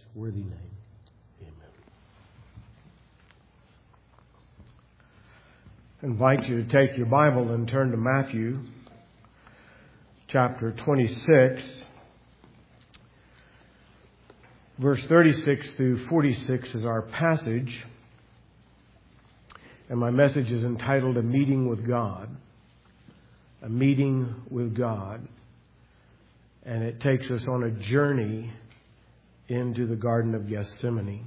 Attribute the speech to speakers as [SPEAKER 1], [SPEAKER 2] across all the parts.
[SPEAKER 1] worthy name. Amen.
[SPEAKER 2] I invite you to take your Bible and turn to Matthew chapter 26, verse 36 through 46 is our passage. And my message is entitled A Meeting with God. A Meeting with God. And it takes us on a journey into the Garden of Gethsemane.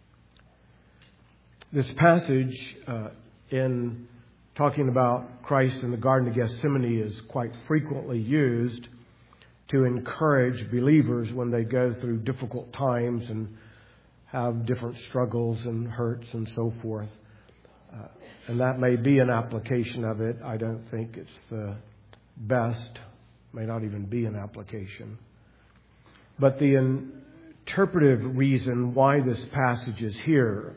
[SPEAKER 2] This passage, in talking about Christ in the Garden of Gethsemane, is quite frequently used to encourage believers when they go through difficult times and have different struggles and hurts and so forth. And that may be an application of it. I don't think it's the best. May not even be an application. But the interpretive reason why this passage is here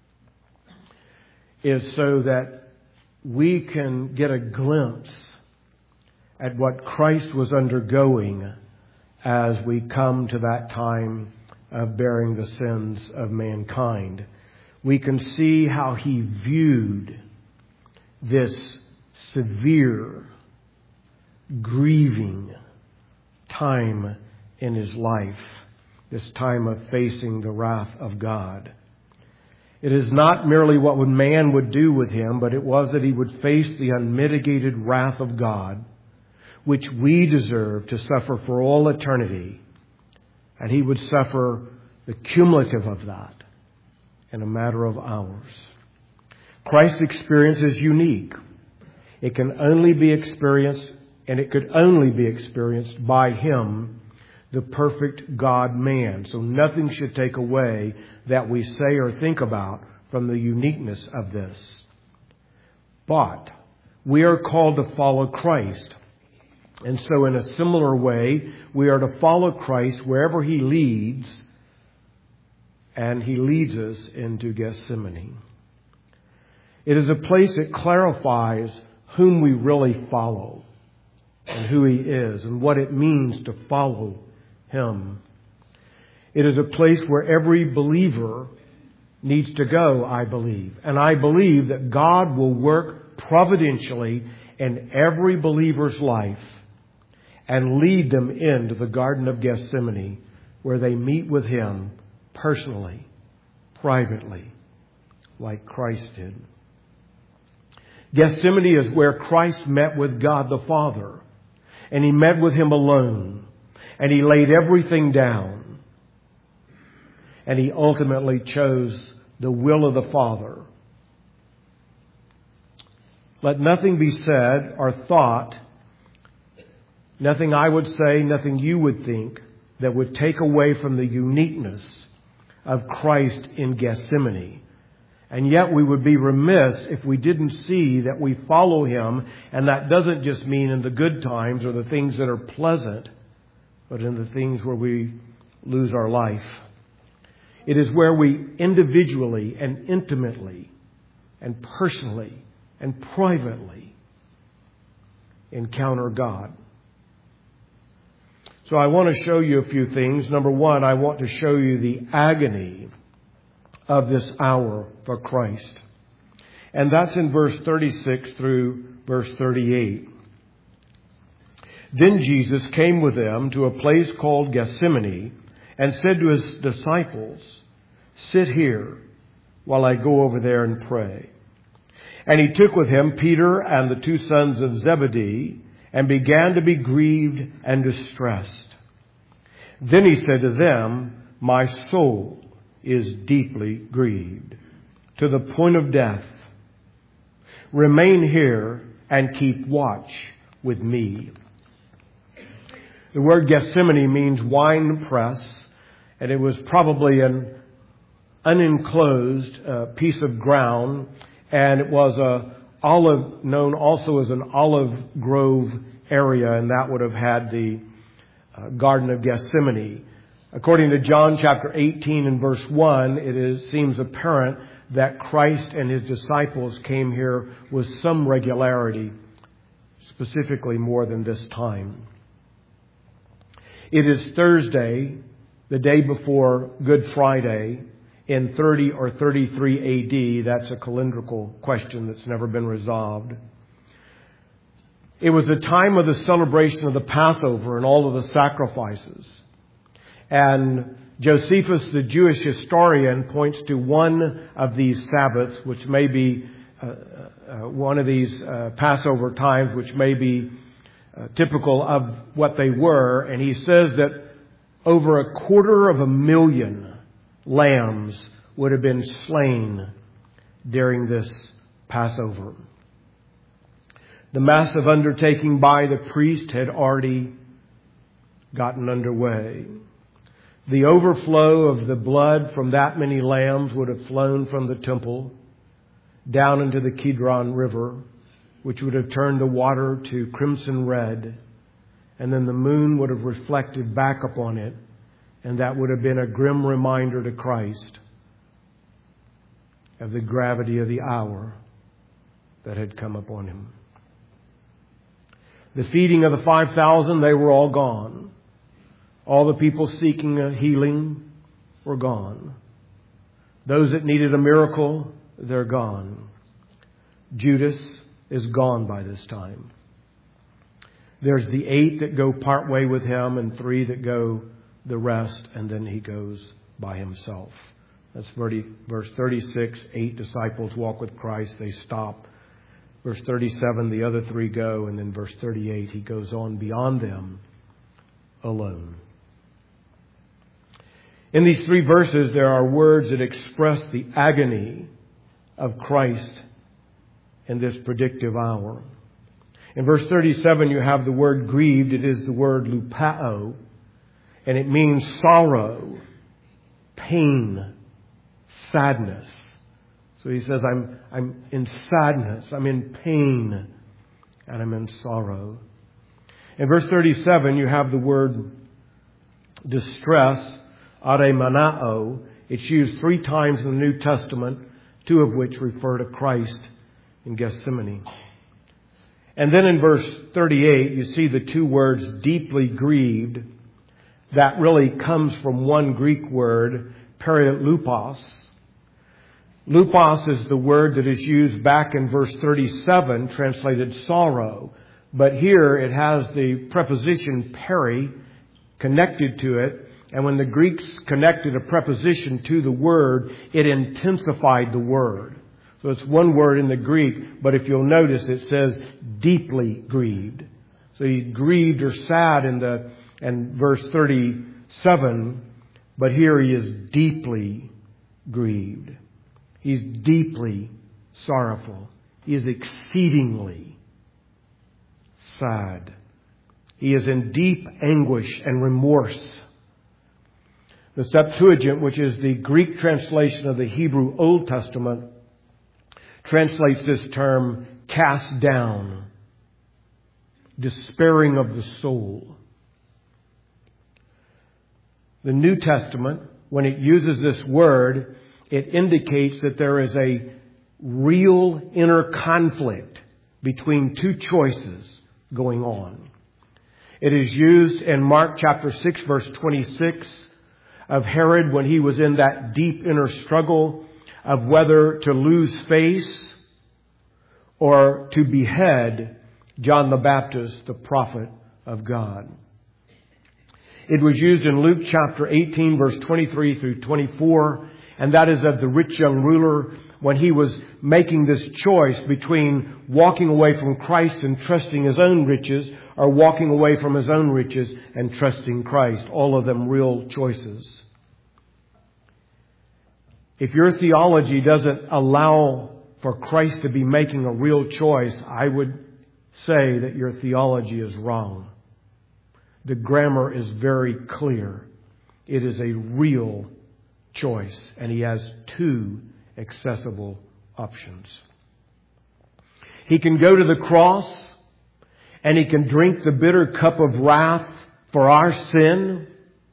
[SPEAKER 2] is so that we can get a glimpse at what Christ was undergoing as we come to that time of bearing the sins of mankind. We can see how He viewed this severe, grieving time in His life, this time of facing the wrath of God. It is not merely what man would do with Him, but it was that He would face the unmitigated wrath of God, which we deserve to suffer for all eternity. And He would suffer the cumulative of that in a matter of hours. Christ's experience is unique. It can only be experienced, and it could only be experienced by Him, the perfect God-man. So nothing should take away that we say or think about from the uniqueness of this. But we are called to follow Christ. And so in a similar way, we are to follow Christ wherever He leads, and He leads us into Gethsemane. It is a place that clarifies whom we really follow and who He is and what it means to follow Him. It is a place where every believer needs to go, I believe. And I believe that God will work providentially in every believer's life and lead them into the Garden of Gethsemane, where they meet with Him personally, privately, like Christ did. Gethsemane is where Christ met with God the Father. And He met with Him alone. And He laid everything down. And He ultimately chose the will of the Father. Let nothing be said or thought, nothing I would say, nothing you would think, that would take away from the uniqueness of Christ in Gethsemane. And yet we would be remiss if we didn't see that we follow Him. And that doesn't just mean in the good times or the things that are pleasant, but in the things where we lose our life. It is where we individually and intimately and personally and privately encounter God. So I want to show you a few things. Number one, I want to show you the agony of this hour for Christ. And that's in verse 36 through verse 38. Then Jesus came with them to a place called Gethsemane and said to His disciples, "Sit here while I go over there and pray." And He took with Him Peter and the two sons of Zebedee and began to be grieved and distressed. Then He said to them, "My soul is deeply grieved to the point of death. Remain here and keep watch with me." The word Gethsemane means wine press, and it was probably an unenclosed piece of ground, and it was known also as an olive grove area, and that would have had the Garden of Gethsemane. According to John chapter 18 and verse 1, seems apparent that Christ and His disciples came here with some regularity, specifically more than this time. It is Thursday the day before Good Friday in 30 or 33 AD. That's a calendrical question that's never been resolved. It was the time of the celebration of the Passover and all of the sacrifices. And Josephus, the Jewish historian, points to one of these Sabbaths, which may be one of these Passover times, which may be typical of what they were. And he says that over 250,000 lambs would have been slain during this Passover. The massive undertaking by the priest had already gotten underway. The overflow of the blood from that many lambs would have flown from the temple down into the Kidron River, which would have turned the water to crimson red, and then the moon would have reflected back upon it, and that would have been a grim reminder to Christ of the gravity of the hour that had come upon him. The feeding of the 5,000, they were all gone. All the people seeking a healing were gone. Those that needed a miracle, they're gone. Judas is gone by this time. There's the 8 that go part way with him and 3 that go the rest, and then he goes by himself. That's verse 36. 8 disciples walk with Christ. They stop. Verse 37, the other 3 go. And then verse 38, he goes on beyond them alone. In these 3 verses, there are words that express the agony of Christ in this predictive hour. In verse 37, you have the word grieved. It is the word lupao, and it means sorrow, pain, sadness. So he says, I'm in sadness, I'm in pain, and I'm in sorrow. In verse 37, you have the word distress, aremanao. It's used 3 times in the New Testament, 2 of which refer to Christ in Gethsemane. And then in verse 38, you see the 2 words, deeply grieved. That really comes from one Greek word, perilupos. Lupos is the word that is used back in verse 37, translated sorrow. But here it has the preposition peri connected to it. And when the Greeks connected a preposition to the word, it intensified the word. So it's one word in the Greek, but if you'll notice, it says deeply grieved. So he's grieved or sad in verse 37, but here he is deeply grieved. He's deeply sorrowful. He is exceedingly sad. He is in deep anguish and remorse. The Septuagint, which is the Greek translation of the Hebrew Old Testament, translates this term cast down, despairing of the soul. The New Testament, when it uses this word, it indicates that there is a real inner conflict between 2 choices going on. It is used in Mark chapter 6, verse 26, of Herod when he was in that deep inner struggle of whether to lose face or to behead John the Baptist, the prophet of God. It was used in Luke chapter 18, verse 23 through 24, and that is of the rich young ruler when he was making this choice between walking away from Christ and trusting his own riches, or walking away from his own riches and trusting Christ. All of them real choices. If your theology doesn't allow for Christ to be making a real choice, I would say that your theology is wrong. The grammar is very clear. It is a real choice, and he has 2 accessible options. He can go to the cross, and he can drink the bitter cup of wrath for our sin,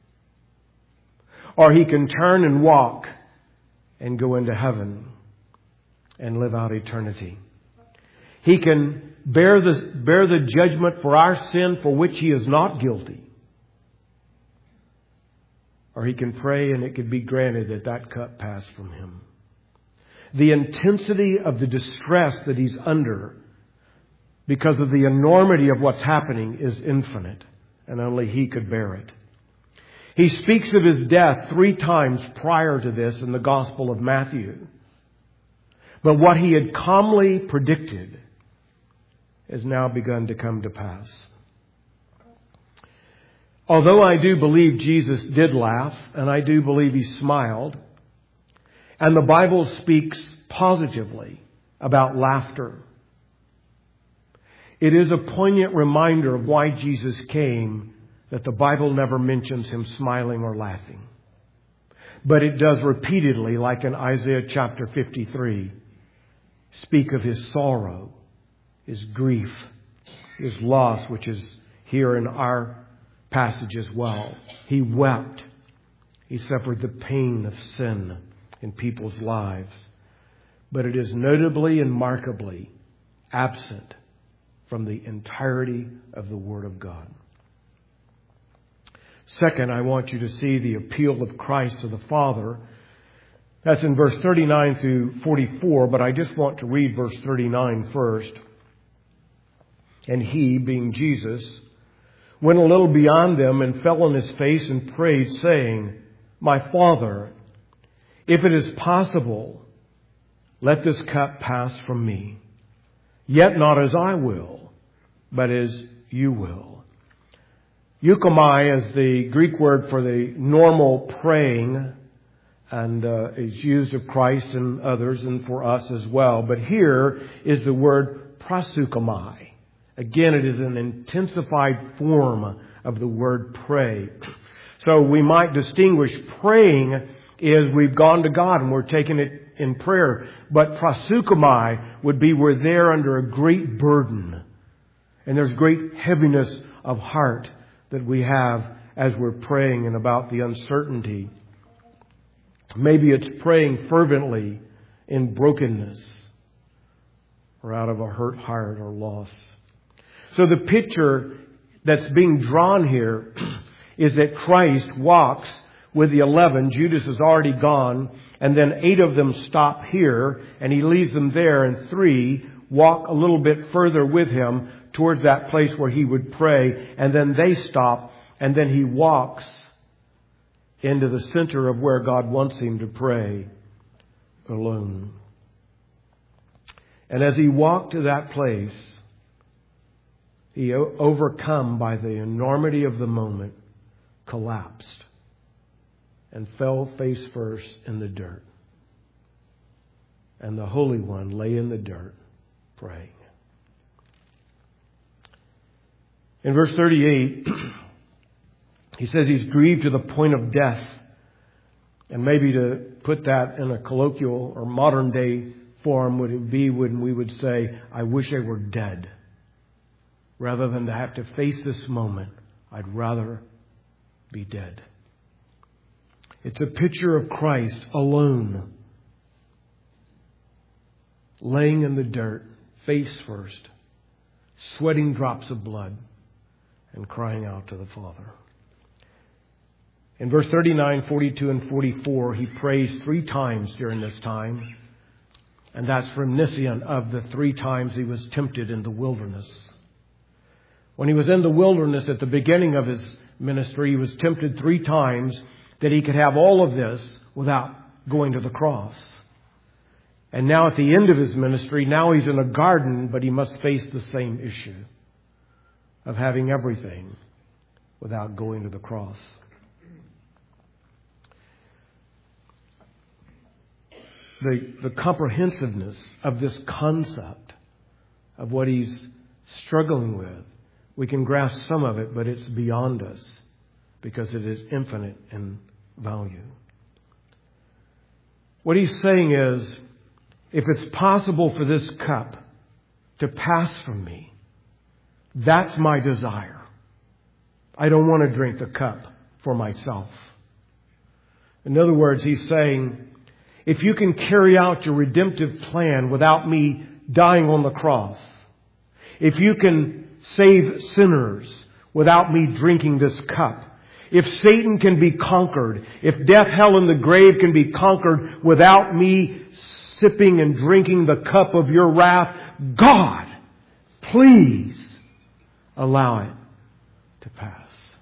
[SPEAKER 2] or he can turn and walk and go into heaven and live out eternity. He can bear the judgment for our sin for which he is not guilty, or he can pray and it could be granted that that cup pass from him. The intensity of the distress that he's under because of the enormity of what's happening is infinite, and only he could bear it. He speaks of his death 3 times prior to this in the Gospel of Matthew. But what he had calmly predicted has now begun to come to pass. Although I do believe Jesus did laugh, and I do believe he smiled, and the Bible speaks positively about laughter, it is a poignant reminder of why Jesus came that the Bible never mentions him smiling or laughing. But it does repeatedly, like in Isaiah chapter 53, speak of his sorrow, his grief, his loss, which is here in our passage as well. He wept. He suffered the pain of sin in people's lives. But it is notably and markedly absent from the entirety of the Word of God. Second, I want you to see the appeal of Christ to the Father. That's in verse 39 through 44, but I just want to read verse 39 first. And he, being Jesus, went a little beyond them and fell on his face and prayed, saying, My Father, if it is possible, let this cup pass from me. Yet not as I will, but as you will. Euchomai is the Greek word for the normal praying, and is used of Christ and others and for us as well. But here is the word proseuchomai. Again, it is an intensified form of the word pray. So we might distinguish praying is we've gone to God and we're taking it in prayer. But proseuchomai would be we're there under a great burden. And there's great heaviness of heart that we have as we're praying and about the uncertainty. Maybe it's praying fervently in brokenness or out of a hurt heart or loss. So the picture that's being drawn here is that Christ walks with the 11. Judas is already gone. And then 8 of them stop here. And he leaves them there. And 3 walk a little bit further with him towards that place where he would pray. And then they stop. And then he walks into the center of where God wants him to pray alone. And as he walked to that place, he, overcome by the enormity of the moment, collapsed and fell face first in the dirt. And the Holy One lay in the dirt praying. In verse 38, he says he's grieved to the point of death. And maybe to put that in a colloquial or modern day form would it be when we would say, I wish I were dead. Rather than to have to face this moment, I'd rather be dead. It's a picture of Christ alone, laying in the dirt, face first, sweating drops of blood, and crying out to the Father. In verse 39, 42, and 44, he prays 3 times during this time. And that's reminiscent of the 3 times he was tempted in the wilderness. When he was in the wilderness at the beginning of his ministry, he was tempted 3 times that he could have all of this without going to the cross. And now at the end of his ministry, now he's in a garden, but he must face the same issue of having everything without going to the cross. The comprehensiveness of this concept of what he's struggling with, we can grasp some of it, but it's beyond us because it is infinite in value. What he's saying is, if it's possible for this cup to pass from me, that's my desire. I don't want to drink the cup for myself. In other words, he's saying, if you can carry out your redemptive plan without me dying on the cross, if you can save sinners without me drinking this cup, If Satan can be conquered, if death, hell, and the grave can be conquered without me sipping and drinking the cup of your wrath, God, please allow it to pass.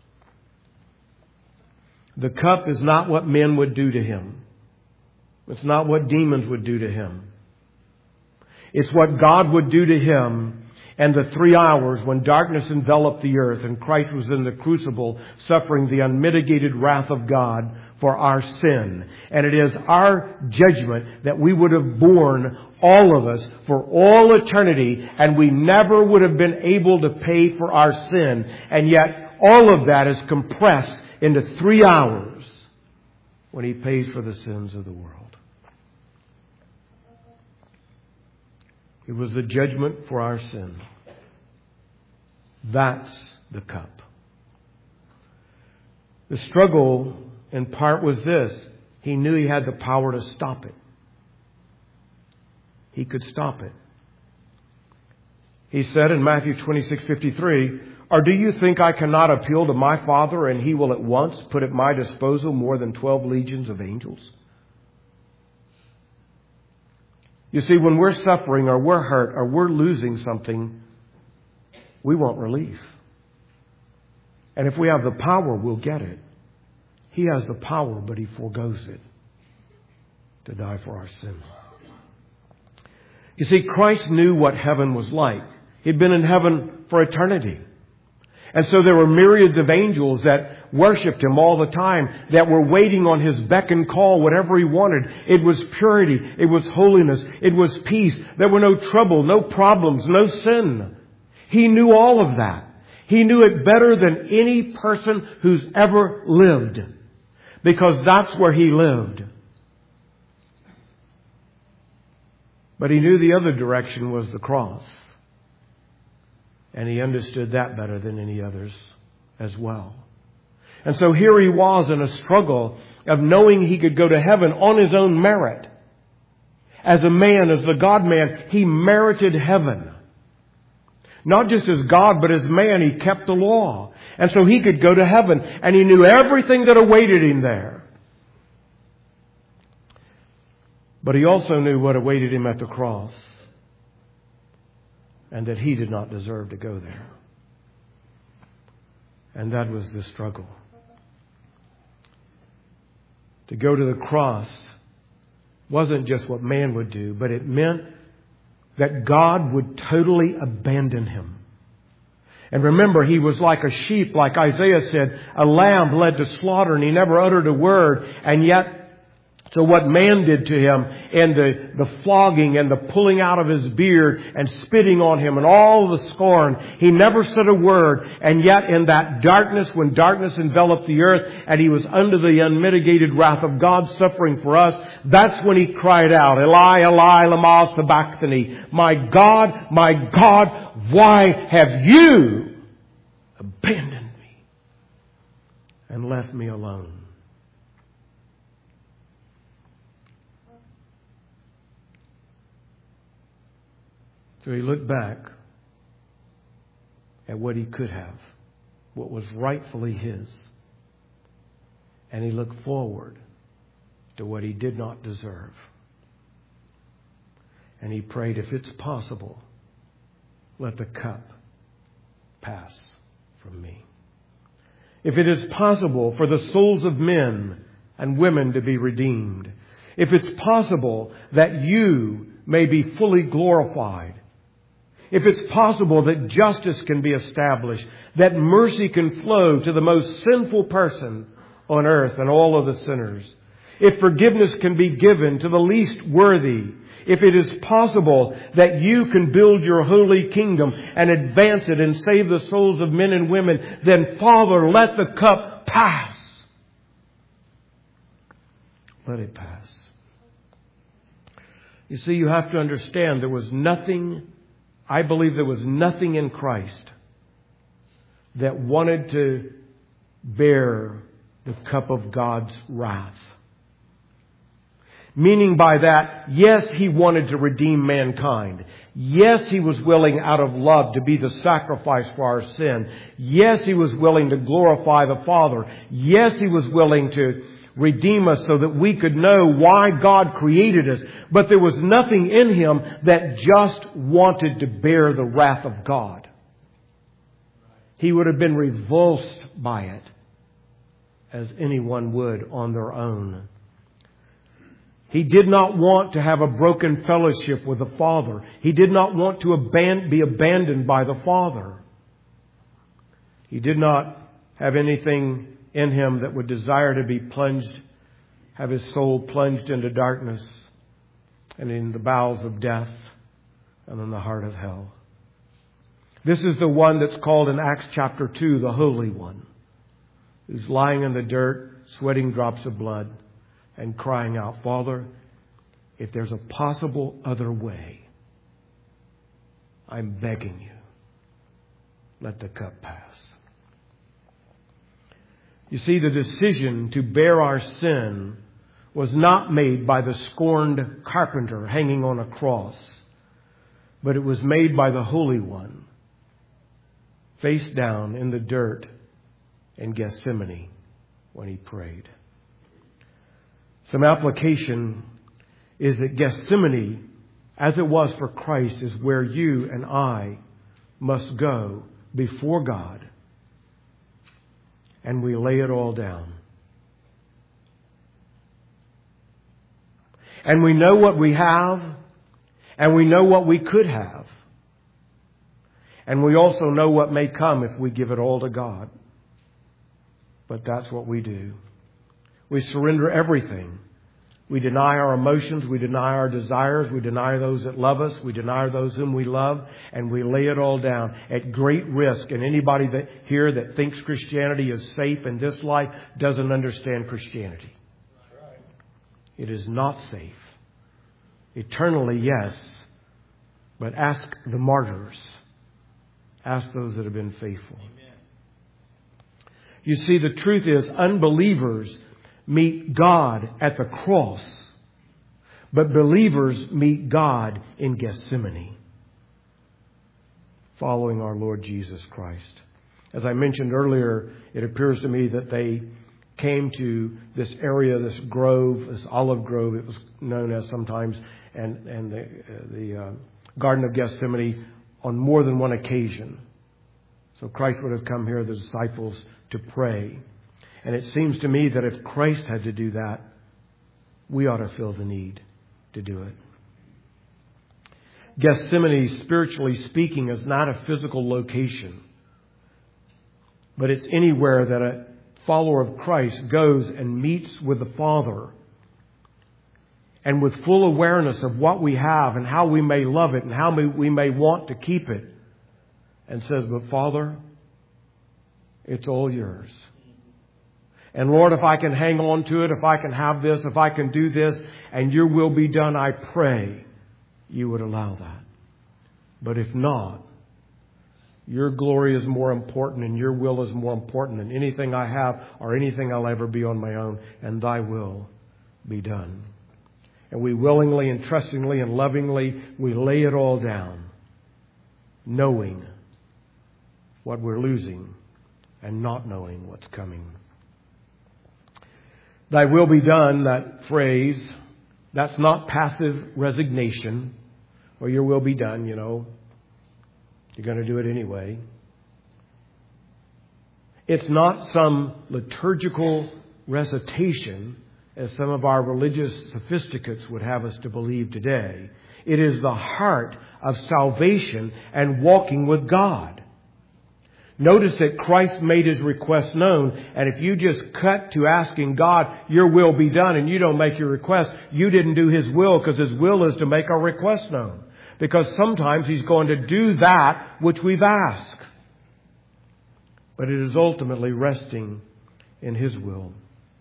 [SPEAKER 2] The cup is not what men would do to him. It's not what demons would do to him. It's what God would do to him. And the 3 hours when darkness enveloped the earth and Christ was in the crucible suffering the unmitigated wrath of God for our sin. And it is our judgment that we would have borne, all of us, for all eternity, and we never would have been able to pay for our sin. And yet all of that is compressed into 3 hours when He pays for the sins of the world. It was the judgment for our sin. That's the cup. The struggle, in part, was this. He knew he had the power to stop it. He could stop it. He said in Matthew 26:53, "Or do you think I cannot appeal to my Father, and He will at once put at my disposal more than 12 legions of angels?" You see, when we're suffering or we're hurt or we're losing something, we want relief. And if we have the power, we'll get it. He has the power, but He forgoes it to die for our sin. You see, Christ knew what heaven was like. He'd been in heaven for eternity. And so there were myriads of angels that worshipped Him all the time, that were waiting on His beck and call, whatever He wanted. It was purity. It was holiness. It was peace. There were no trouble, no problems, no sin. He knew all of that. He knew it better than any person who's ever lived, because that's where He lived. But He knew the other direction was the cross. And He understood that better than any others as well. And so here He was in a struggle of knowing He could go to heaven on His own merit. As a man, as the God-man, He merited heaven. Not just as God, but as man, He kept the law. And so He could go to heaven. And He knew everything that awaited Him there. But He also knew what awaited Him at the cross. And that He did not deserve to go there. And that was the struggle. To go to the cross wasn't just what man would do, but it meant that God would totally abandon Him. And remember, He was like a sheep, like Isaiah said, a lamb led to slaughter, and He never uttered a word. And yet, so what man did to Him, and the flogging and the pulling out of His beard and spitting on Him and all the scorn, He never said a word. And yet in that darkness, when darkness enveloped the earth and He was under the unmitigated wrath of God suffering for us, that's when He cried out, "Eli, Eli, lama sabachthani." My God, why have You abandoned me and left me alone? So He looked back at what He could have, what was rightfully His. And He looked forward to what He did not deserve. And He prayed, if it's possible, let the cup pass from me. If it is possible for the souls of men and women to be redeemed, if it's possible that You may be fully glorified, if it's possible that justice can be established, that mercy can flow to the most sinful person on earth and all of the sinners, if forgiveness can be given to the least worthy, if it is possible that You can build Your holy kingdom and advance it and save the souls of men and women, then Father, let the cup pass. Let it pass. You see, you have to understand I believe there was nothing in Christ that wanted to bear the cup of God's wrath. Meaning by that, yes, He wanted to redeem mankind. Yes, He was willing out of love to be the sacrifice for our sin. Yes, He was willing to glorify the Father. Yes, He was willing to redeem us so that we could know why God created us. But there was nothing in Him that just wanted to bear the wrath of God. He would have been revulsed by it, as anyone would on their own. He did not want to have a broken fellowship with the Father. He did not want to be abandoned by the Father. He did not have anything in Him that would desire to be have His soul plunged into darkness and in the bowels of death and in the heart of hell. This is the one that's called in Acts chapter 2, the Holy One, who's lying in the dirt, sweating drops of blood, and crying out, Father, if there's a possible other way, I'm begging you, let the cup pass. You see, the decision to bear our sin was not made by the scorned carpenter hanging on a cross, but it was made by the Holy One, face down in the dirt in Gethsemane when He prayed. Some application is that Gethsemane, as it was for Christ, is where you and I must go before God. And we lay it all down. And we know what we have, and we know what we could have. And we also know what may come if we give it all to God. But that's what we do. We surrender everything. We deny our emotions. We deny our desires. We deny those that love us. We deny those whom we love. And we lay it all down at great risk. And anybody here that thinks Christianity is safe in this life doesn't understand Christianity. It is not safe. Eternally, yes. But ask the martyrs. Ask those that have been faithful. Amen. You see, the truth is, unbelievers meet God at the cross, but believers meet God in Gethsemane, following our Lord Jesus Christ. As I mentioned earlier, it appears to me that they came to this area, this grove, this olive grove, it was known as sometimes, and the Garden of Gethsemane on more than one occasion. So Christ would have come here, the disciples, to pray. And it seems to me that if Christ had to do that, we ought to feel the need to do it. Gethsemane, spiritually speaking, is not a physical location, but it's anywhere that a follower of Christ goes and meets with the Father, and with full awareness of what we have and how we may love it and how we may want to keep it, and says, but Father, it's all yours. And Lord, if I can hang on to it, if I can have this, if I can do this, and your will be done, I pray you would allow that. But if not, your glory is more important and your will is more important than anything I have or anything I'll ever be on my own, and thy will be done. And we willingly and trustingly and lovingly, we lay it all down, knowing what we're losing and not knowing what's coming. Thy will be done, that phrase, that's not passive resignation, or your will be done, you know. You're going to do it anyway. It's not some liturgical recitation, as some of our religious sophisticates would have us to believe today. It is the heart of salvation and walking with God. Notice that Christ made His request known, and if you just cut to asking God, your will be done, and you don't make your request, you didn't do His will, because His will is to make our request known. Because sometimes He's going to do that which we've asked. But it is ultimately resting in His will.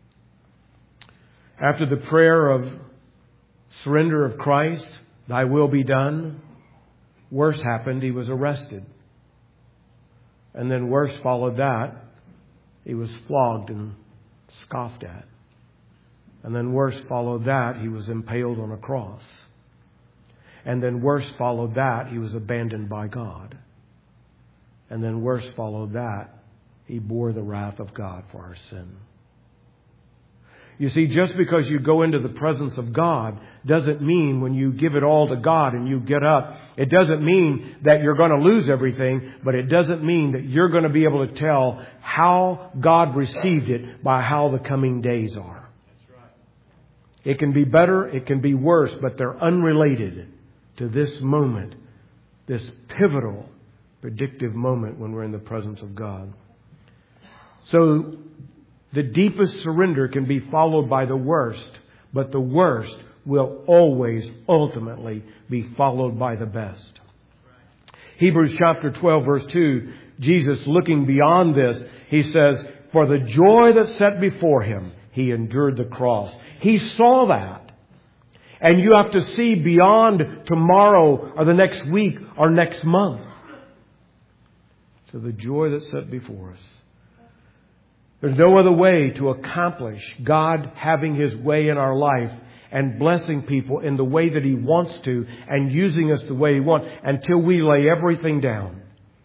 [SPEAKER 2] After the prayer of surrender of Christ, thy will be done, worse happened. He was arrested. And then worse followed that. He was flogged and scoffed at. And then worse followed that, he was impaled on a cross. And then worse followed that, he was abandoned by God. And then worse followed that, he bore the wrath of God for our sin. You see, just because you go into the presence of God doesn't mean when you give it all to God and you get up, it doesn't mean that you're going to lose everything, but it doesn't mean that you're going to be able to tell how God received it by how the coming days are. That's right. It can be better, it can be worse, but they're unrelated to this moment, this pivotal, predictive moment when we're in the presence of God. So, the deepest surrender can be followed by the worst, but the worst will always ultimately be followed by the best. Hebrews chapter 12 verse 2, Jesus looking beyond this, he says, for the joy that's set before him, he endured the cross. He saw that. And you have to see beyond tomorrow or the next week or next month. So the joy that's set before us. There's no other way to accomplish God having His way in our life and blessing people in the way that He wants to and using us the way He wants until we lay everything down.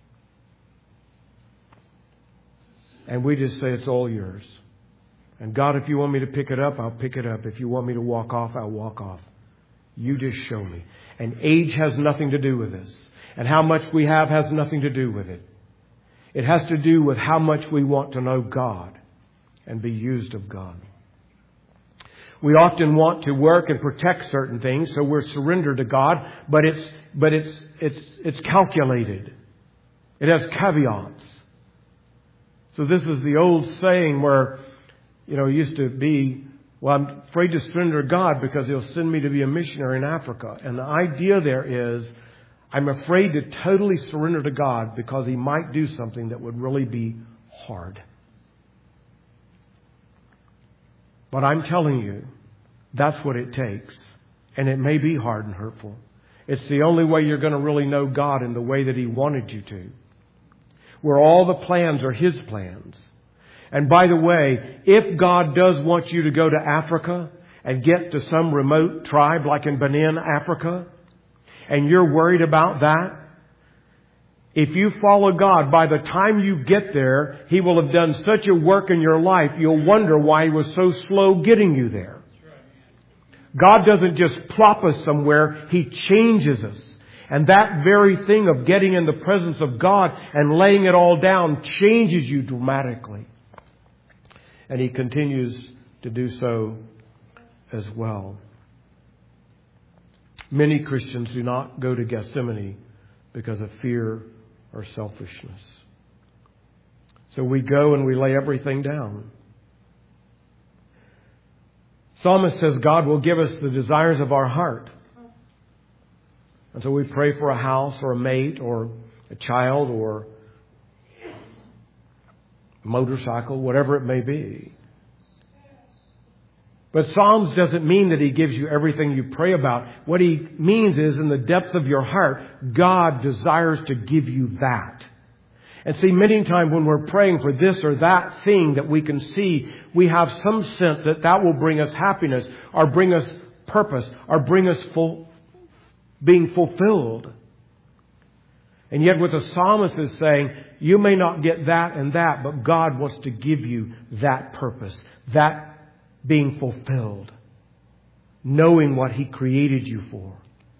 [SPEAKER 2] And we just say, it's all yours. And God, if you want me to pick it up, I'll pick it up. If you want me to walk off, I'll walk off. You just show me. And age has nothing to do with this. And how much we have has nothing to do with it. It has to do with how much we want to know God and be used of God. We often want to work and protect certain things, so we're surrendered to God, but it's calculated. It has caveats. So this is the old saying where, it used to be, well, I'm afraid to surrender to God because He'll send me to be a missionary in Africa. And the idea there is, I'm afraid to totally surrender to God because He might do something that would really be hard. But I'm telling you, that's what it takes. And it may be hard and hurtful. It's the only way you're going to really know God in the way that He wanted you to. Where all the plans are His plans. And by the way, if God does want you to go to Africa and get to some remote tribe like in Benin, Africa, and you're worried about that, if you follow God, by the time you get there, He will have done such a work in your life, you'll wonder why He was so slow getting you there. God doesn't just plop us somewhere, He changes us. And that very thing of getting in the presence of God and laying it all down changes you dramatically. And He continues to do so as well. Many Christians do not go to Gethsemane because of fear or selfishness. So we go and we lay everything down. Psalmist says God will give us the desires of our heart. And so we pray for a house or a mate or a child or a motorcycle, whatever it may be. But Psalms doesn't mean that He gives you everything you pray about. What He means is in the depths of your heart, God desires to give you that. And see, many times when we're praying for this or that thing that we can see, we have some sense that that will bring us happiness or bring us purpose or bring us being fulfilled. And yet what the psalmist is saying, you may not get that and that, but God wants to give you that purpose, that being fulfilled, knowing what He created you for.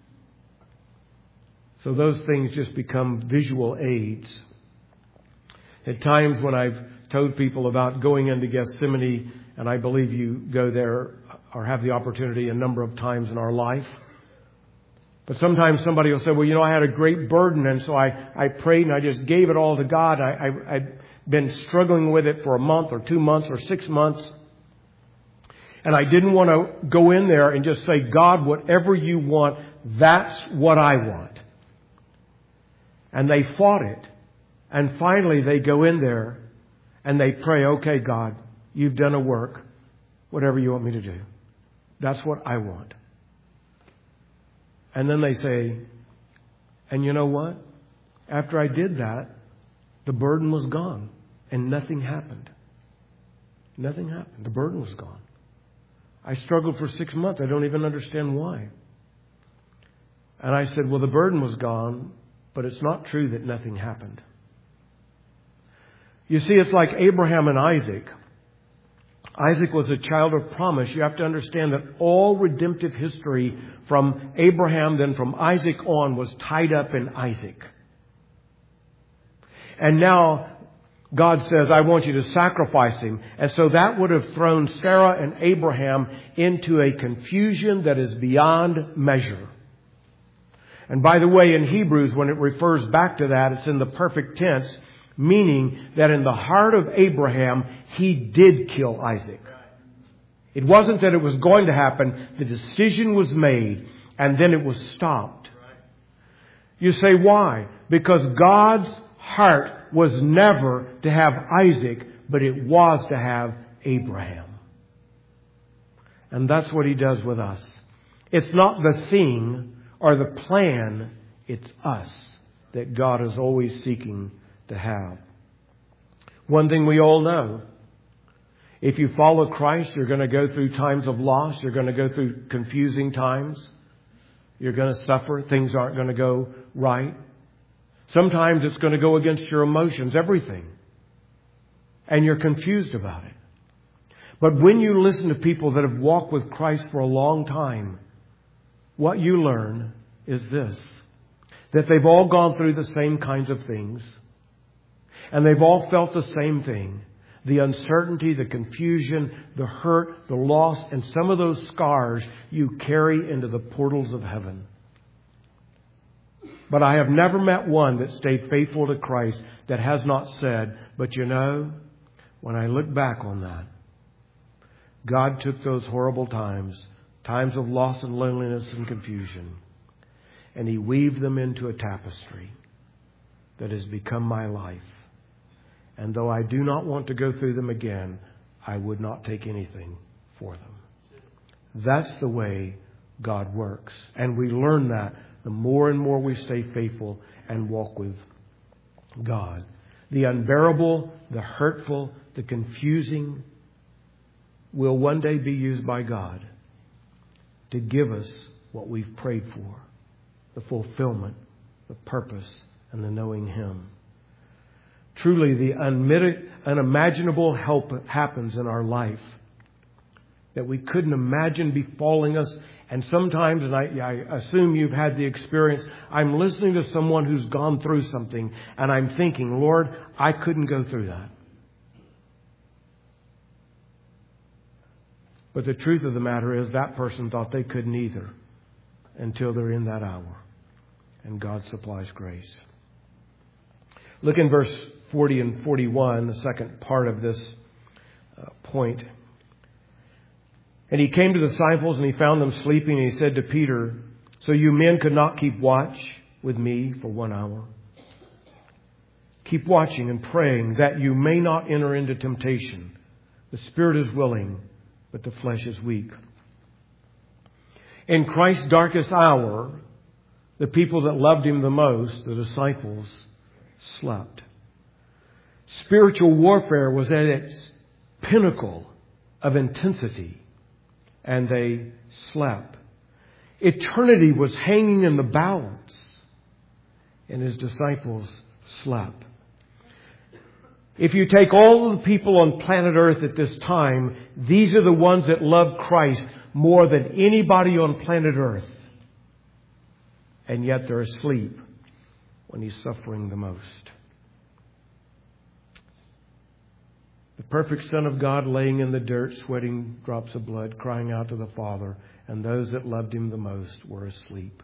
[SPEAKER 2] So those things just become visual aids. At times when I've told people about going into Gethsemane, and I believe you go there or have the opportunity a number of times in our life. But sometimes somebody will say, well, I had a great burden, and so I prayed and I just gave it all to God. I've been struggling with it for a month or 2 months or 6 months. And I didn't want to go in there and just say, God, whatever you want, that's what I want. And they fought it. And finally they go in there and they pray, okay, God, you've done a work. Whatever you want me to do. That's what I want. And then they say, and you know what? After I did that, the burden was gone and nothing happened. Nothing happened. The burden was gone. I struggled for 6 months. I don't even understand why. And I said, well, the burden was gone, but it's not true that nothing happened. You see, it's like Abraham and Isaac. Isaac was a child of promise. You have to understand that all redemptive history from Abraham, then from Isaac on, was tied up in Isaac. And now God says, I want you to sacrifice him. And so that would have thrown Sarah and Abraham into a confusion that is beyond measure. And by the way, in Hebrews, when it refers back to that, it's in the perfect tense, meaning that in the heart of Abraham, he did kill Isaac. It wasn't that it was going to happen. The decision was made, and then it was stopped. You say, why? Because God's heart was never to have Isaac, but it was to have Abraham. And that's what he does with us. It's not the thing or the plan, it's us that God is always seeking to have. One thing we all know, if you follow Christ, you're going to go through times of loss. You're going to go through confusing times. You're going to suffer. Things aren't going to go right. Sometimes it's going to go against your emotions, everything. And you're confused about it. But when you listen to people that have walked with Christ for a long time, what you learn is this, that they've all gone through the same kinds of things. And they've all felt the same thing. The uncertainty, the confusion, the hurt, the loss, and some of those scars you carry into the portals of heaven. But I have never met one that stayed faithful to Christ that has not said, but you know, when I look back on that, God took those horrible times of loss and loneliness and confusion, and He weaved them into a tapestry that has become my life. And though I do not want to go through them again, I would not take anything for them. That's the way God works. And we learn that the more and more we stay faithful and walk with God. The unbearable, the hurtful, the confusing will one day be used by God to give us what we've prayed for. The fulfillment, the purpose, and the knowing Him. Truly, the unimaginable help happens in our life that we couldn't imagine befalling us. And sometimes, and I assume you've had the experience, I'm listening to someone who's gone through something, and I'm thinking, Lord, I couldn't go through that. But the truth of the matter is that person thought they couldn't either until they're in that hour. And God supplies grace. Look in verse 40 and 41, the second part of this point. And He came to the disciples and He found them sleeping, and He said to Peter, so you men could not keep watch with me for 1 hour? Keep watching and praying that you may not enter into temptation. The spirit is willing, but the flesh is weak. In Christ's darkest hour, the people that loved Him the most, the disciples, slept. Spiritual warfare was at its pinnacle of intensity, and they slept. Eternity was hanging in the balance, and His disciples slept. If you take all of the people on planet Earth at this time, these are the ones that love Christ more than anybody on planet Earth. And yet they're asleep when He's suffering the most. The perfect Son of God laying in the dirt, sweating drops of blood, crying out to the Father, and those that loved Him the most were asleep.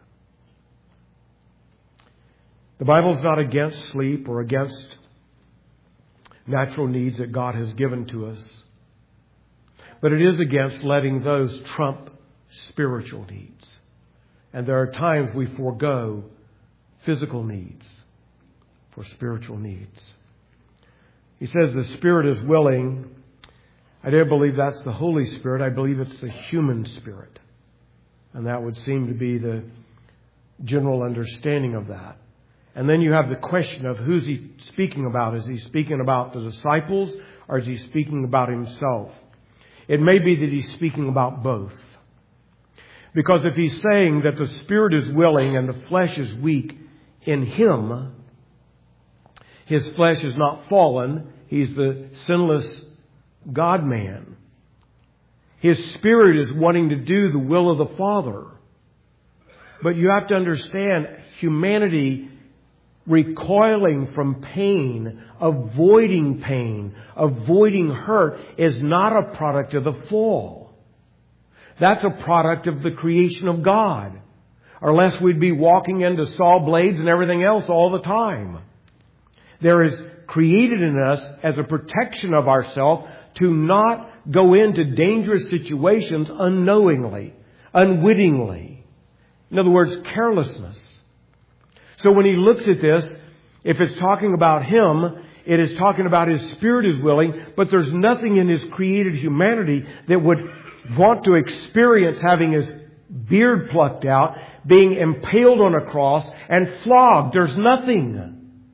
[SPEAKER 2] The Bible's not against sleep or against natural needs that God has given to us, but it is against letting those trump spiritual needs. And there are times we forego physical needs for spiritual needs. He says the Spirit is willing. I don't believe that's the Holy Spirit. I believe it's the human spirit. And that would seem to be the general understanding of that. And then you have the question of who's He speaking about? Is He speaking about the disciples, or is He speaking about Himself? It may be that he's speaking about both. Because if he's saying that the spirit is willing and the flesh is weak in him, his flesh is not fallen. He's the sinless God-man. His spirit is wanting to do the will of the Father. But you have to understand, humanity recoiling from pain, avoiding hurt, is not a product of the fall. That's a product of the creation of God. Or else we'd be walking into saw blades and everything else all the time. There is created in us as a protection of ourselves to not go into dangerous situations unknowingly, unwittingly. In other words, carelessness. So when he looks at this, if it's talking about him, it is talking about his spirit is willing, but there's nothing in his created humanity that would want to experience having his beard plucked out, being impaled on a cross, and flogged. There's nothing.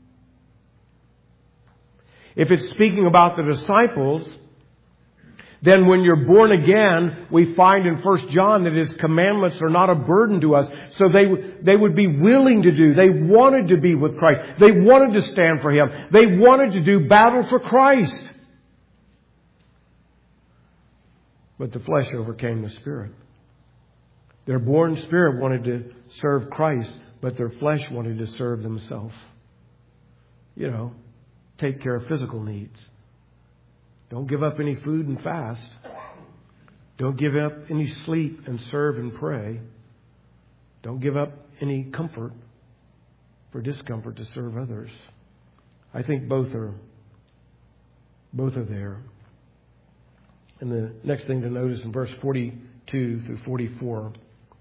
[SPEAKER 2] If it's speaking about the disciples, then when you're born again, we find in 1 John that His commandments are not a burden to us. So they would be willing to do. They wanted to be with Christ. They wanted to stand for Him. They wanted to do battle for Christ. But the flesh overcame the spirit. Their born spirit wanted to serve Christ, but their flesh wanted to serve themselves. Take care of physical needs. Don't give up any food and fast. Don't give up any sleep and serve and pray. Don't give up any comfort for discomfort to serve others. I think both are there. And the next thing to notice in verse 42 through 44.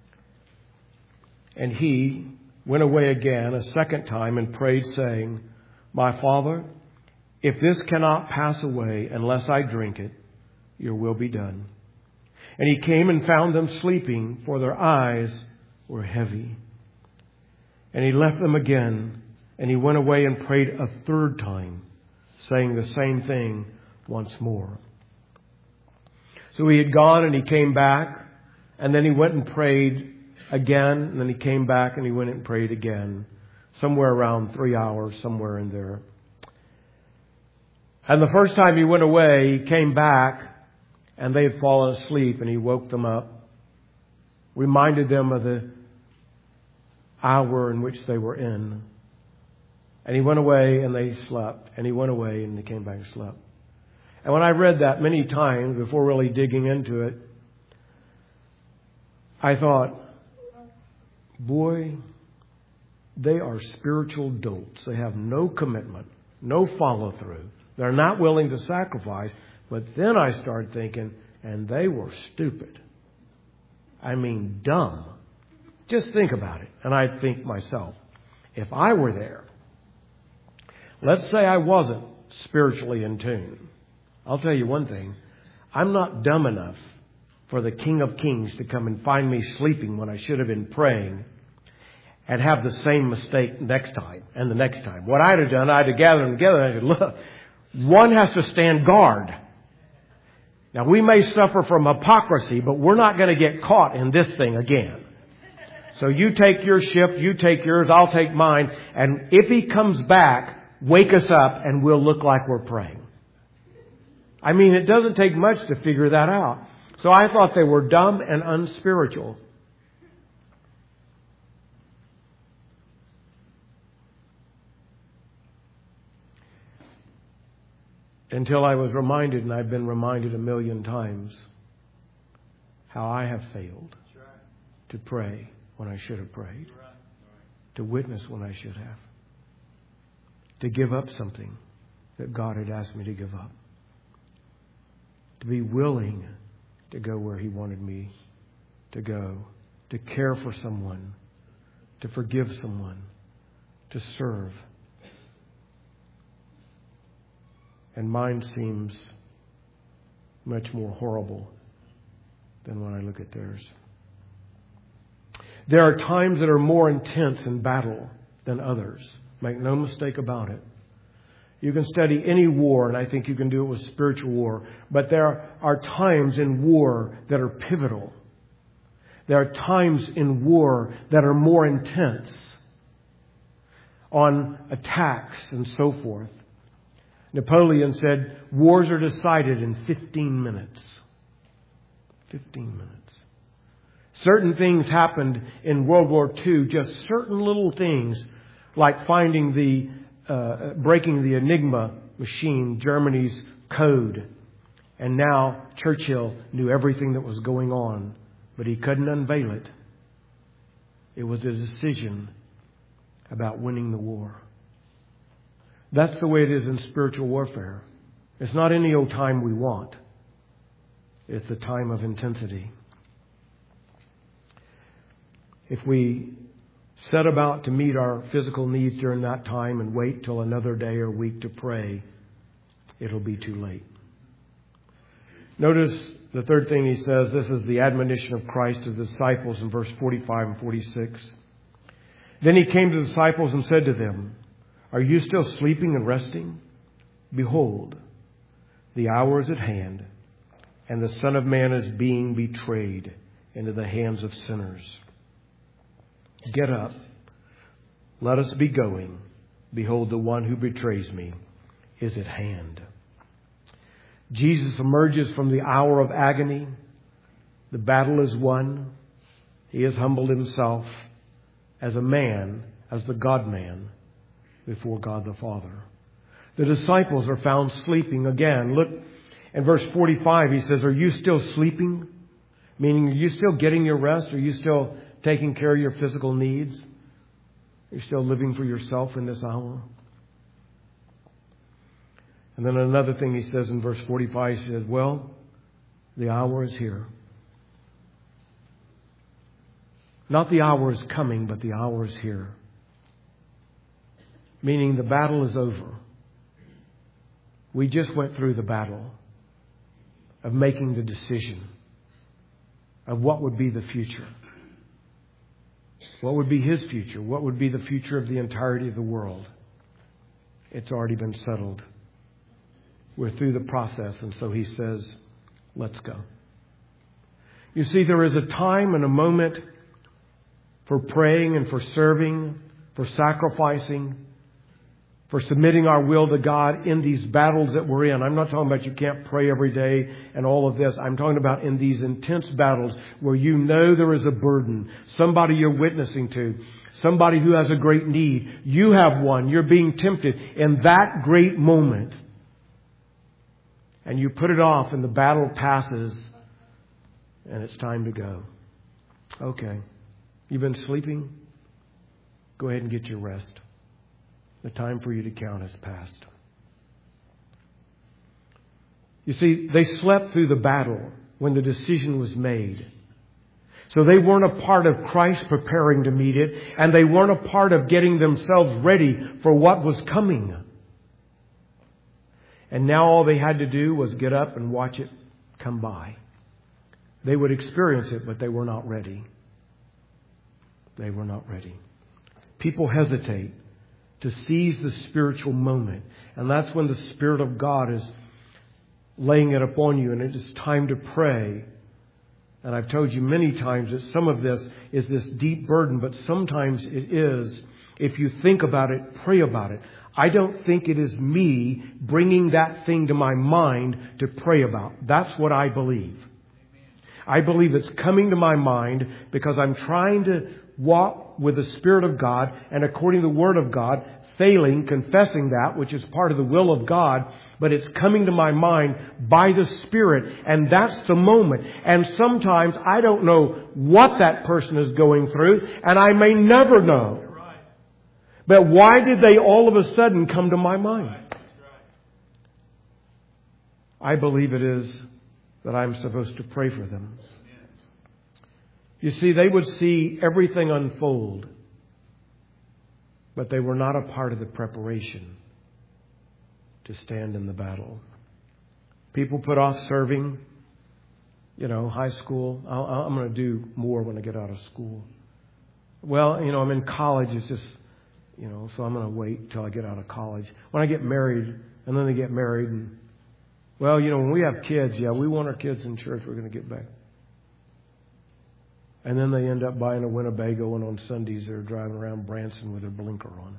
[SPEAKER 2] And he went away again a second time and prayed, saying, My Father, if this cannot pass away unless I drink it, your will be done. And he came and found them sleeping, for their eyes were heavy. And he left them again, and he went away and prayed a third time, saying the same thing once more. So he had gone and he came back, and then he went and prayed again, and then he came back and he went and prayed again. Somewhere around 3 hours, somewhere in there. And the first time he went away, he came back and they had fallen asleep, and he woke them up, reminded them of the hour in which they were in. And he went away and they slept. And he went away and they came back and slept. And when I read that many times before really digging into it, I thought, boy, they are spiritual dolts. They have no commitment, no follow through. They're not willing to sacrifice. But then I started thinking, and they were stupid. I mean, dumb. Just think about it. And I think myself, if I were there, let's say I wasn't spiritually in tune. I'll tell you one thing. I'm not dumb enough for the King of Kings to come and find me sleeping when I should have been praying and have the same mistake next time and the next time. What I'd have done, I'd have gathered them together and I said, look, one has to stand guard. Now, we may suffer from hypocrisy, but we're not going to get caught in this thing again. So you take your ship, you take yours, I'll take mine. And if he comes back, wake us up and we'll look like we're praying. I mean, it doesn't take much to figure that out. So I thought they were dumb and unspiritual. Until I was reminded, and I've been reminded 1,000,000 times, how I have failed to pray when I should have prayed, to witness when I should have, to give up something that God had asked me to give up, to be willing to go where He wanted me to go, to care for someone, to forgive someone, to serve. And mine seems much more horrible than when I look at theirs. There are times that are more intense in battle than others. Make no mistake about it. You can study any war, and I think you can do it with spiritual war. But there are times in war that are pivotal. There are times in war that are more intense on attacks and so forth. Napoleon said, wars are decided in 15 minutes. 15 minutes. Certain things happened in World War II, just certain little things, like finding breaking the Enigma machine, Germany's code. And now Churchill knew everything that was going on, but he couldn't unveil it. It was a decision about winning the war. That's the way it is in spiritual warfare. It's not any old time we want. It's a time of intensity. If we set about to meet our physical needs during that time and wait till another day or week to pray, it'll be too late. Notice the third thing he says. This is the admonition of Christ to the disciples in verse 45 and 46. Then he came to the disciples and said to them, "Are you still sleeping and resting? Behold, the hour is at hand, and the Son of Man is being betrayed into the hands of sinners. Get up, let us be going. Behold, the one who betrays me is at hand." Jesus emerges from the hour of agony. The battle is won. He has humbled himself as a man, as the God-man, before God the Father. The disciples are found sleeping again. Look in verse 45, he says, "Are you still sleeping?" Meaning, are you still getting your rest? Are you still taking care of your physical needs? You're still living for yourself in this hour? And then another thing he says in verse 45, he says, well, the hour is here. Not the hour is coming, but the hour is here. Meaning the battle is over. We just went through the battle of making the decision of what would be the future. What would be his future? What would be the future of the entirety of the world? It's already been settled. We're through the process, and so he says, let's go. You see, there is a time and a moment for praying and for serving, for sacrificing, for submitting our will to God in these battles that we're in. I'm not talking about you can't pray every day and all of this. I'm talking about in these intense battles where you know there is a burden, somebody you're witnessing to, somebody who has a great need. You have one. You're being tempted in that great moment. And you put it off and the battle passes and it's time to go. Okay. You've been sleeping? Go ahead and get your rest. The time for you to count has passed. You see, they slept through the battle when the decision was made. So they weren't a part of Christ preparing to meet it, and they weren't a part of getting themselves ready for what was coming. And now all they had to do was get up and watch it come by. They would experience it, but they were not ready. They were not ready. People hesitate to seize the spiritual moment. And that's when the Spirit of God is laying it upon you and it is time to pray. And I've told you many times that some of this is this deep burden, but sometimes it is, if you think about it, pray about it. I don't think it is me bringing that thing to my mind to pray about. That's what I believe. I believe it's coming to my mind because I'm trying to walk with the Spirit of God and according to the Word of God, failing, confessing that, which is part of the will of God, but it's coming to my mind by the Spirit, and that's the moment. And sometimes I don't know what that person is going through, and I may never know. But why did they all of a sudden come to my mind? I believe it is that I'm supposed to pray for them. You see, they would see everything unfold, but they were not a part of the preparation to stand in the battle. People put off serving, high school. I'm going to do more when I get out of school. Well, I'm in college. It's just, so I'm going to wait till I get out of college. When I get married, and then they get married, and, when we have kids, we want our kids in church, we're going to get back. And then they end up buying a Winnebago, and on Sundays they're driving around Branson with their blinker on.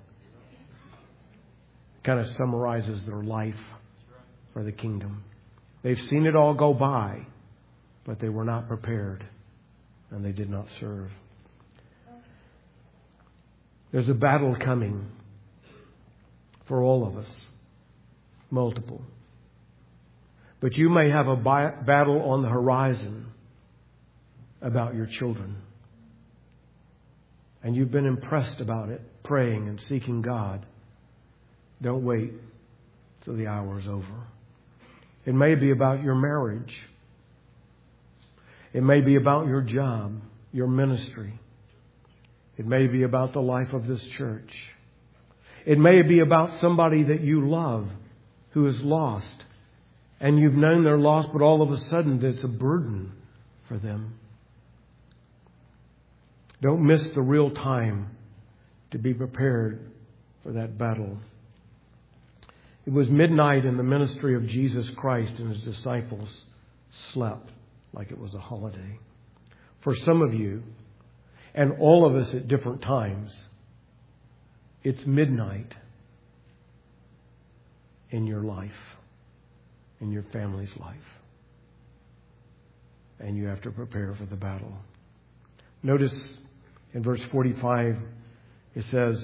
[SPEAKER 2] Kind of summarizes their life for the kingdom. They've seen it all go by, but they were not prepared, and they did not serve. There's a battle coming for all of us. Multiple. But you may have a battle on the horizon about your children. And you've been impressed about it, praying and seeking God. Don't wait till the hour is over. It may be about your marriage. It may be about your job, your ministry. It may be about the life of this church. It may be about somebody that you love who is lost. And you've known they're lost, but all of a sudden it's a burden for them. Don't miss the real time to be prepared for that battle. It was midnight in the ministry of Jesus Christ, and His disciples slept like it was a holiday. For some of you, and all of us at different times, it's midnight in your life, in your family's life. And you have to prepare for the battle. Notice in verse 45, it says,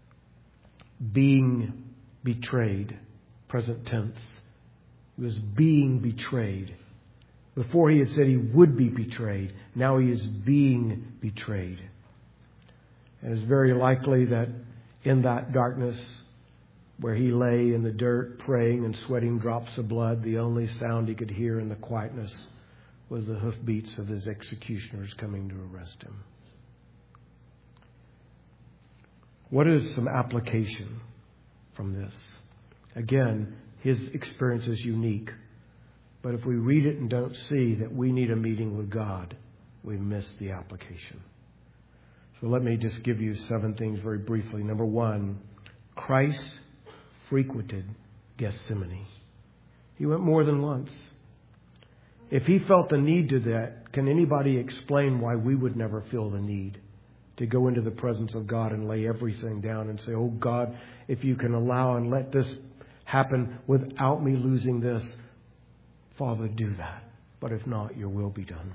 [SPEAKER 2] being betrayed. Present tense. He was being betrayed. Before he had said he would be betrayed. Now he is being betrayed. And it's very likely that in that darkness, where he lay in the dirt praying and sweating drops of blood, the only sound he could hear in the quietness was the hoofbeats of his executioners coming to arrest him. What is some application from this? Again, his experience is unique. But if we read it and don't see that we need a meeting with God, we miss the application. So let me just give you 7 things very briefly. Number 1, Christ frequented Gethsemane. He went more than once. If he felt the need to that, can anybody explain why we would never feel the need to go into the presence of God and lay everything down and say, oh God, if you can allow and let this happen without me losing this, Father, do that. But if not, your will be done.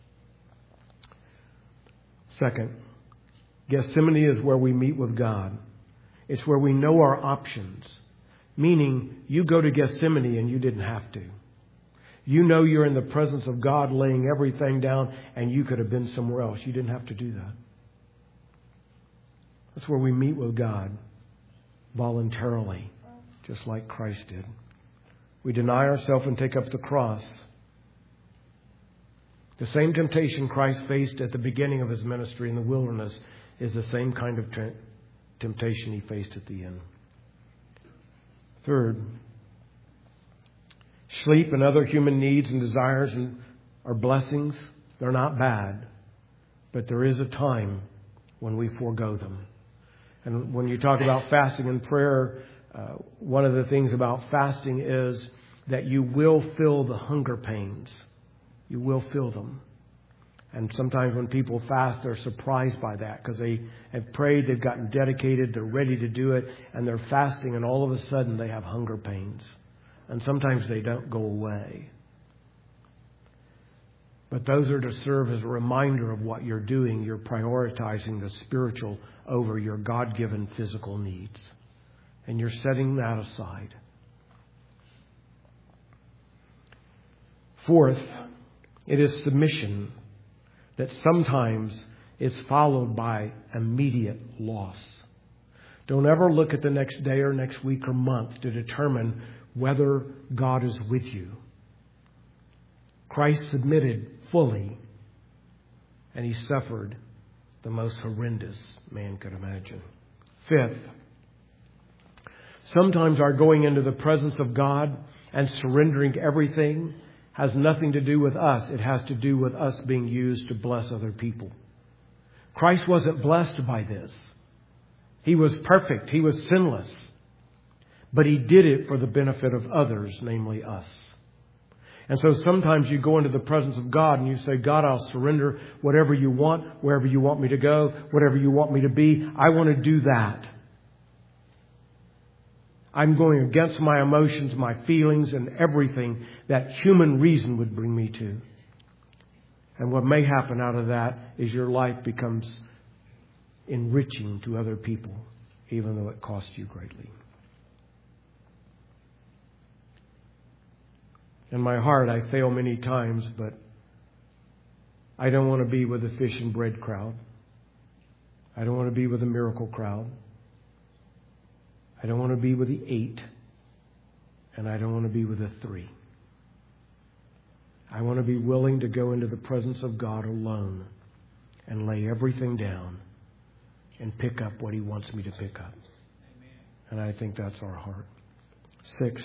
[SPEAKER 2] Second, Gethsemane is where we meet with God. It's where we know our options. Meaning, you go to Gethsemane and you didn't have to. You know you're in the presence of God laying everything down, and you could have been somewhere else. You didn't have to do that. That's where we meet with God voluntarily, just like Christ did. We deny ourselves and take up the cross. The same temptation Christ faced at the beginning of his ministry in the wilderness is the same kind of temptation he faced at the end. Third, sleep and other human needs and desires are blessings. They're not bad. But there is a time when we forego them. And when you talk about fasting and prayer, one of the things about fasting is that you will feel the hunger pains. You will feel them. And sometimes when people fast, they're surprised by that because they have prayed, they've gotten dedicated, they're ready to do it, and they're fasting, and all of a sudden they have hunger pains. And sometimes they don't go away. But those are to serve as a reminder of what you're doing. You're prioritizing the spiritual over your God-given physical needs. And you're setting that aside. Fourth, it is submission that sometimes is followed by immediate loss. Don't ever look at the next day or next week or month to determine whether God is with you. Christ submitted fully, and he suffered the most horrendous man could imagine. Fifth, sometimes our going into the presence of God and surrendering everything has nothing to do with us. It has to do with us being used to bless other people. Christ wasn't blessed by this. He was perfect. He was sinless. But He did it for the benefit of others, namely us. And so sometimes you go into the presence of God and you say, God, I'll surrender whatever you want, wherever you want me to go, whatever you want me to be. I want to do that. I'm going against my emotions, my feelings, and everything that human reason would bring me to. And what may happen out of that is your life becomes enriching to other people, even though it costs you greatly. In my heart, I fail many times, but I don't want to be with the fish and bread crowd. I don't want to be with the miracle crowd. I don't want to be with the 8. And I don't want to be with the 3. I want to be willing to go into the presence of God alone and lay everything down and pick up what He wants me to pick up. And I think that's our heart. 6th,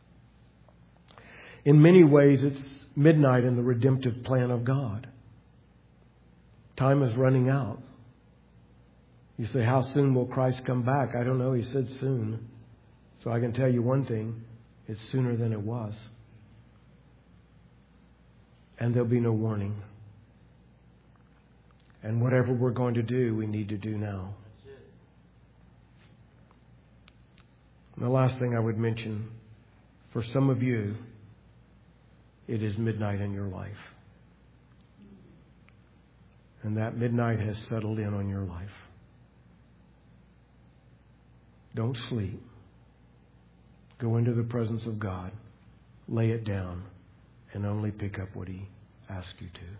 [SPEAKER 2] in many ways, it's midnight in the redemptive plan of God. Time is running out. You say, how soon will Christ come back? I don't know. He said soon. So I can tell you one thing. It's sooner than it was. And there'll be no warning. And whatever we're going to do, we need to do now. And the last thing I would mention, for some of you, it is midnight in your life. And that midnight has settled in on your life. Don't sleep. Go into the presence of God. Lay it down. And only pick up what He asks you to.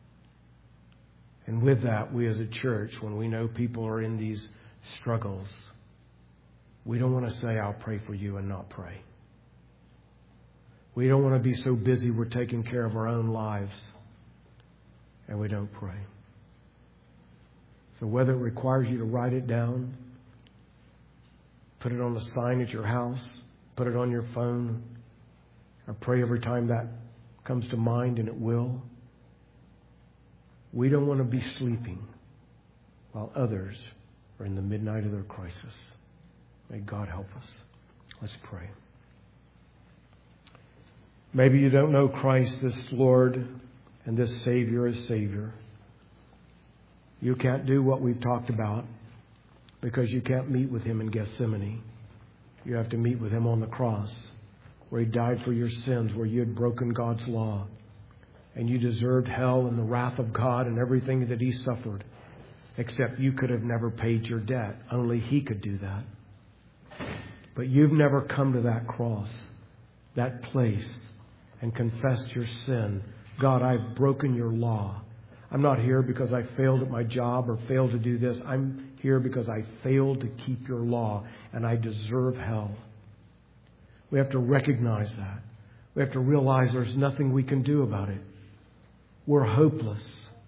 [SPEAKER 2] And with that, we as a church, when we know people are in these struggles, we don't want to say, I'll pray for you and not pray. We don't want to be so busy we're taking care of our own lives and we don't pray. So whether it requires you to write it down, put it on the sign at your house, put it on your phone, or pray every time that comes to mind, and it will. We don't want to be sleeping while others are in the midnight of their crisis. May God help us. Let's pray. Maybe you don't know Christ, this Lord and this Savior as Savior. You can't do what we've talked about because you can't meet with Him in Gethsemane. You have to meet with Him on the cross, where He died for your sins, where you had broken God's law, and you deserved hell and the wrath of God and everything that He suffered, except you could have never paid your debt. Only He could do that. But you've never come to that cross, that place, and confessed your sin. God, I've broken your law. I'm not here because I failed at my job or failed to do this. I'm here because I failed to keep your law and I deserve hell. We have to recognize that. We have to realize there's nothing we can do about it. We're hopeless.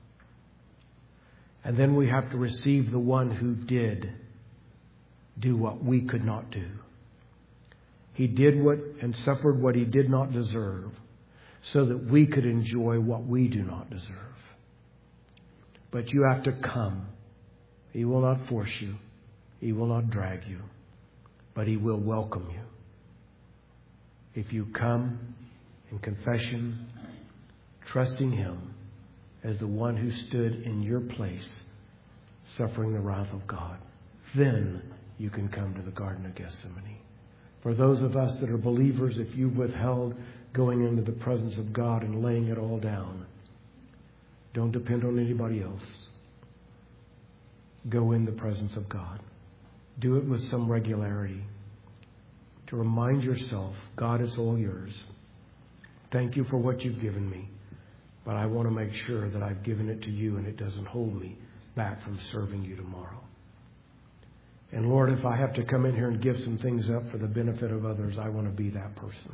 [SPEAKER 2] And then we have to receive the one who did do what we could not do. He did what and suffered what He did not deserve so that we could enjoy what we do not deserve. But you have to come. He will not force you. He will not drag you. But He will welcome you. If you come in confession, trusting Him as the one who stood in your place, suffering the wrath of God, then you can come to the Garden of Gethsemane. For those of us that are believers, if you've withheld going into the presence of God and laying it all down, don't depend on anybody else. Go in the presence of God. Do it with some regularity to remind yourself, God, it's all yours. Thank you for what you've given me. But I want to make sure that I've given it to you and it doesn't hold me back from serving you tomorrow. And Lord, if I have to come in here and give some things up for the benefit of others, I want to be that person.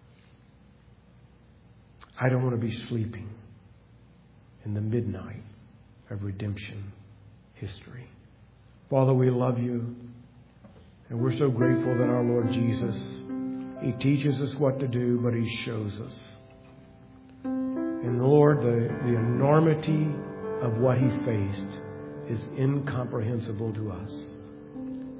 [SPEAKER 2] I don't want to be sleeping in the midnight of redemption history. Father, we love you. And we're so grateful that our Lord Jesus, He teaches us what to do, but He shows us. And Lord, the enormity of what He faced is incomprehensible to us.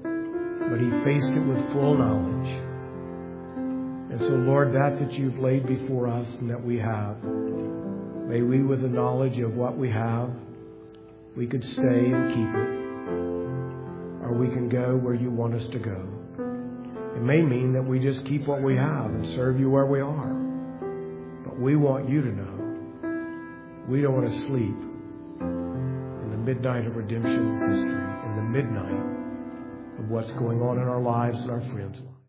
[SPEAKER 2] but he faced it with full knowledge. And so, Lord, that you've laid before us and that we have, may we, with the knowledge of what we have, we could stay and keep it, or we can go where you want us to go. It may mean that we just keep what we have and serve you where we are. But we want you to know we don't want to sleep in the midnight of redemption history, in the midnight of what's going on in our lives and our friends' lives.